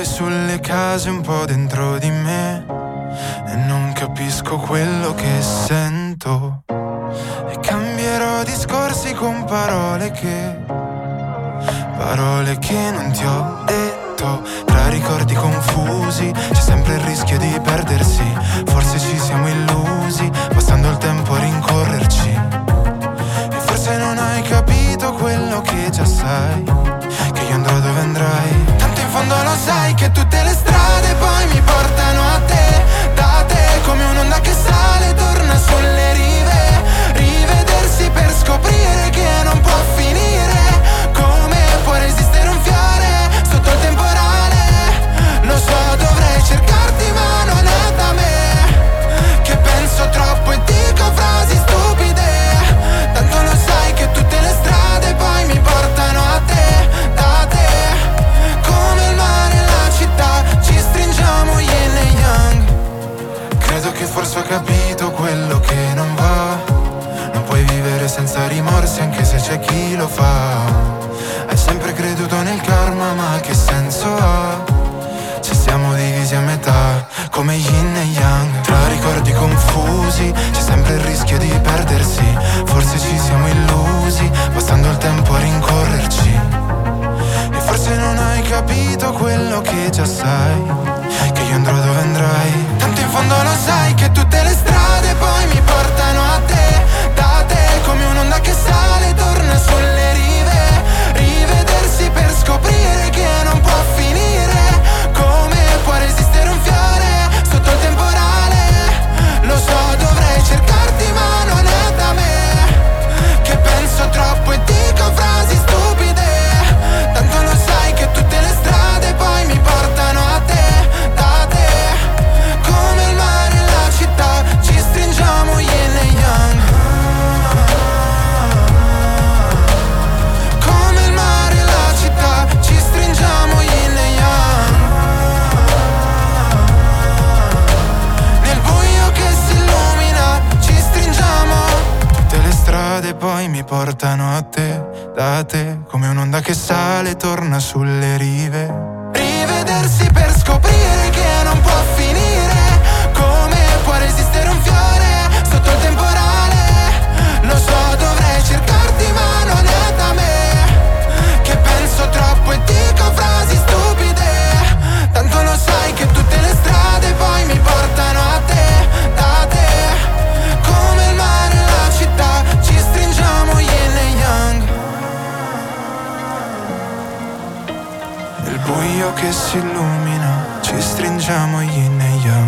piove sulle case un po' dentro di me e non capisco quello che sento. E cambierò discorsi con parole che non ti ho detto. Tra ricordi confusi c'è sempre il rischio di perdersi. Forse ci siamo illusi, passando il tempo a rincorrerci. E forse non hai capito quello che già sai, che io andrò dove andrai. Tanto in fondo lo sai che tutte le strade poi mi portano a te, da te, come un'onda che sale, torna sulle rive. Rivedersi per scoprire che non può finire. Come può resistere un fiore sotto il temporale? Lo so, dovrei cercarti ma non è da me, che penso troppo e dico frasi stupide. Tanto lo sai che tutte le strade poi mi portano a te, da te. Come il mare e la città, ci stringiamo yin e yang. Credo che forse ho capito quello che non va. Non puoi vivere senza rimorsi anche se c'è chi lo fa. Hai sempre creduto nel karma, ma che senso ha? Ci siamo divisi a metà, come yin e yang. Tra ricordi confusi c'è sempre il rischio di perdersi. Forse ci siamo illusi, passando il tempo a rincorrerci. E forse non hai capito quello che già sai, che io andrò dove andrai. Tanto in fondo lo sai che tutte le strade poi mi portano a te, da te, come un'onda che sale, torna sulle rive. Rivedersi per scoprire che non può finire. Come può resistere un fiore sotto il temporale? Lo so, dovrei cercarti ma non è da me, che penso troppo e dico frasi stupide. Tanto lo sai che tutte le strade poi mi portano a te, da te. Come il mare e la città, ci stringiamo yin e yang. Come il mare e la città, ci stringiamo yin e yang. Nel buio che si illumina, ci stringiamo. Tutte le strade poi mi portano a te, da te, come un'onda che sale, torna sulle rive. Rivedersi per scoprire che non può finire. Come può resistere un fiore sotto il temporale? Lo so, dovrei cercarti ma non è da me, che penso troppo e dico frasi stupide. Tanto lo sai che tutte le strade poi mi portano a te, da te. Come il mare e la città, ci stringiamo yin e yang. Il buio che si illumina, ci stringiamo yin e yang.